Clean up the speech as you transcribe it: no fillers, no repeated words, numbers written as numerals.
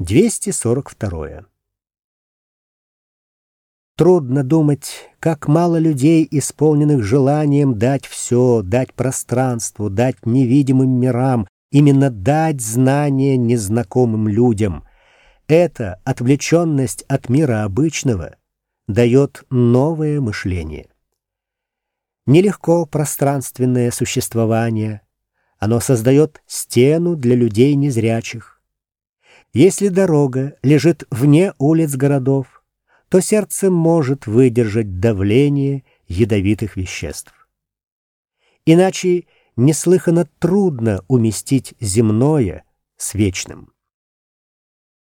242. Трудно думать, как мало людей, исполненных желанием дать все, дать пространству, дать невидимым мирам, именно дать знания незнакомым людям. Эта отвлеченность от мира обычного дает новое мышление. Нелегко пространственное существование, оно создает стену для людей незрячих. Если дорога лежит вне улиц городов, то сердце может выдержать давление ядовитых веществ. Иначе неслыханно трудно уместить земное с вечным.